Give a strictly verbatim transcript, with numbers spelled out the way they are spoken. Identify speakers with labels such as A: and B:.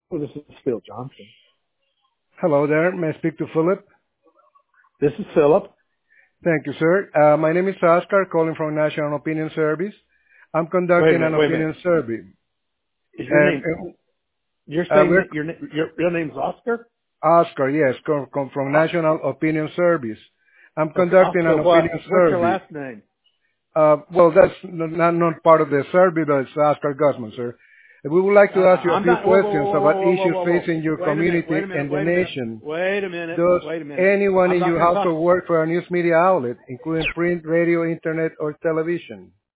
A: Oh, this is Phil Johnson.
B: Hello there. May I speak to Philip?
A: This is Philip.
B: Thank you, sir. Uh, my name is Oscar, calling from National Opinion Service. I'm
A: Wait a
B: conducting an
A: minute. Wait a minute.
B: opinion survey.
A: Is your
B: And
A: name? You're
B: uh,
A: saying
B: we're
A: that your na- your real name's Oscar?
B: Oscar, yes, come, come from
A: O-
B: National Opinion Service. I'm
A: Okay,
B: conducting
A: Oscar.
B: an
A: What?
B: opinion
A: What's your
B: survey.
A: last name?
B: Uh, well, that's n- not, not part of the survey, but it's Oscar Guzman, sir. We would like
A: Uh,
B: to ask you a
A: I'm
B: few
A: not. Whoa, whoa,
B: questions
A: whoa,
B: about
A: whoa, whoa, whoa,
B: issues
A: whoa, whoa.
B: facing your
A: Wait a minute.
B: community
A: Wait a minute.
B: and the
A: Wait a minute.
B: nation.
A: Wait a minute.
B: Does
A: Wait a minute.
B: anyone
A: I'm
B: in
A: not
B: your
A: going to talk.
B: household work for a news media outlet, including print, radio, internet, or television?